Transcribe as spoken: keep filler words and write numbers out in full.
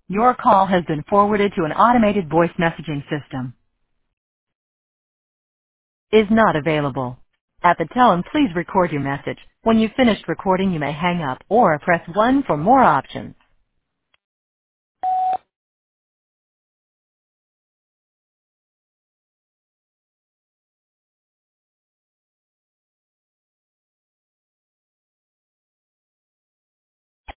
Your call has been forwarded to an automated voice messaging system. Is not available. At the tone, please record your message. When you've finished recording, you may hang up or press one for more options.